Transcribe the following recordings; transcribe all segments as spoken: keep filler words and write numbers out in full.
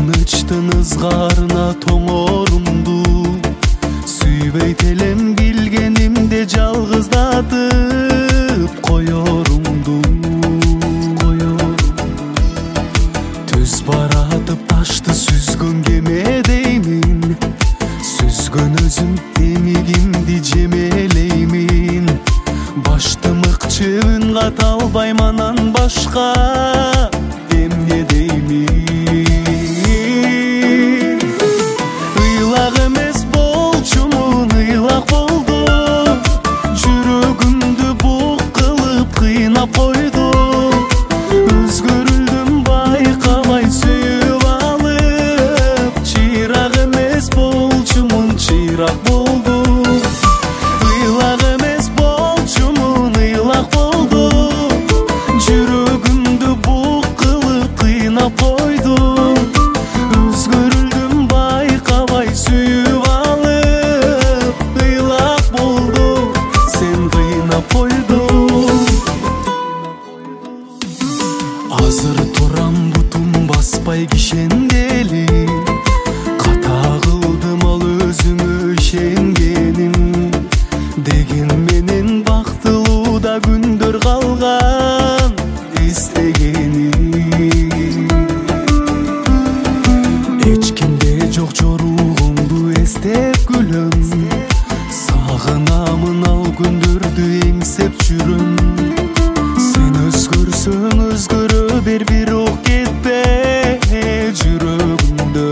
тынычтын ызгарына тоңорумду сүйбөйт элем келгенимде жалгыздатып коёрумду түз баратып ташты сүзгөн кемедеймин сүзгөн өзүм эмигимди жемелеймин башты мыкчы үн ката албайм анан башка эмне деймин ыйлак эмес болчумун ыйлак болдум жүрөгүмдү бук кылып кыйнап койдум өзгөрүлдүм байкабай сүйүп алып чыйрак эмес болчумун чыйрак болдум ыйлак эмес болчумун ыйлак болдум жүрөгүмдү бук кылып кыйнап койдум өзгөрүлдүм байкабай сүйүп алып ыйлак болдум сен кыйнап койдуң азыр турам бутум баспай кишенгели ката кылдым ал өзүмө ишенгеним деген менен бактылууда күндөр калган эстегеним эч кимде жок жоругумду эстеп күлөм сагынамын ал күндөрдү эңсеп жүрөм сен өзгөрсөң өзгөрө бер бирок кетпе жүрөгүмдө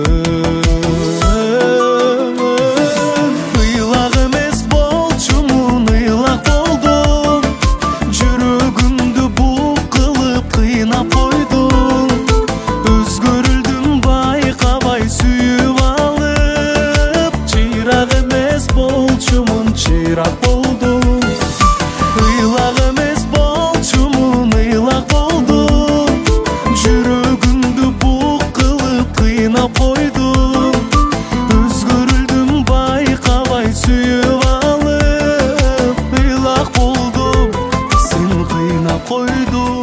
ыйлак эмес болчумун ыйлак болдум жүрөгүмдү бук кылып кыйнап койдум өзгөрүлдүм байкабай сүйүп алып чыйрак эмес болчумун чыйрак болдум ыйлак эмес болчумун ыйлак болдум жүрөгүмдү бук кылып кыйнап койдум өзгөрүлдүм байкабай сүйүп алып ыйлак болдум сен кыйнап койдуң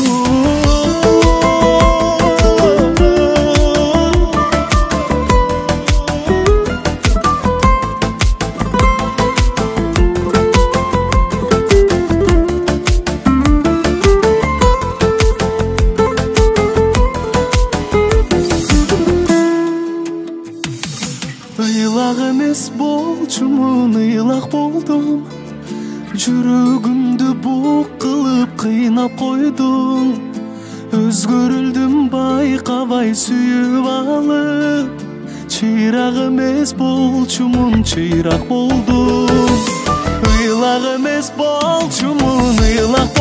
ыйлак эмес болчумун ыйлак болдум жүрөгүмдү бук кылып кыйнап койдуң өзгөрүлдүм байкабай сүйүп алып чыйрак эмес болчумун чыйрак болдум ыйлак эмес болчумун ыйлак